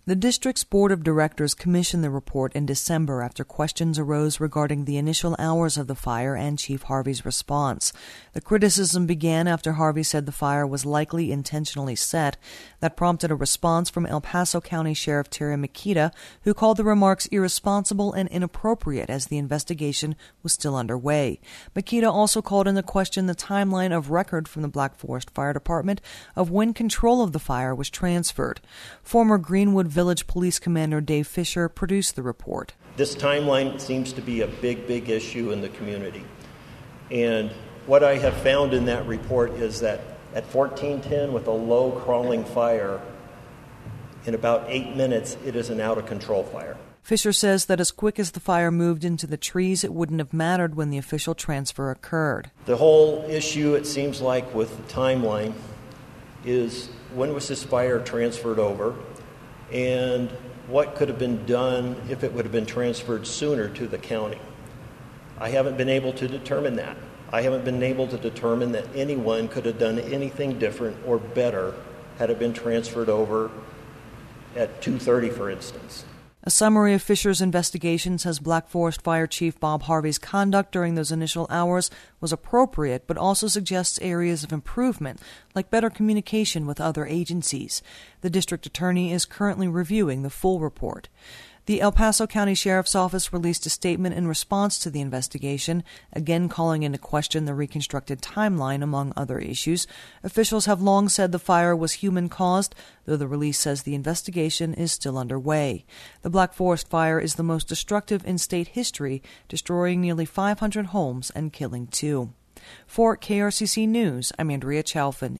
The district's board of directors commissioned the report in December after questions arose regarding the initial hours of the fire and Chief Harvey's response. The criticism began after Harvey said the fire was likely intentionally set. That prompted a response from El Paso County Sheriff Terry Mikita, who called the remarks irresponsible and inappropriate as the investigation was still underway. Mikita also called into question the timeline of record from the Black Forest Fire Department of when control of the fire was transferred. Former Greenwood Village Police Commander Dave Fisher produced the report. This timeline seems to be a big issue in the community. And what I have found in that report is that at 1410, with a low crawling fire, in about 8 minutes, it is an out-of-control fire. Fisher says that as quick as the fire moved into the trees, it wouldn't have mattered when the official transfer occurred. The whole issue, it seems like, with the timeline is when was this fire transferred over, and what could have been done if it would have been transferred sooner to the county. I haven't been able to determine that. I haven't been able to determine that anyone could have done anything different or better had it been transferred over at 2:30, for instance. A summary of Fisher's investigation says Black Forest Fire Chief Bob Harvey's conduct during those initial hours was appropriate, but also suggests areas of improvement, like better communication with other agencies. The district attorney is currently reviewing the full report. The El Paso County Sheriff's Office released a statement in response to the investigation, again calling into question the reconstructed timeline, among other issues. Officials have long said the fire was human-caused, though the release says the investigation is still underway. The Black Forest Fire is the most destructive in state history, destroying nearly 500 homes and killing 2. For KRCC News, I'm Andrea Chalfin.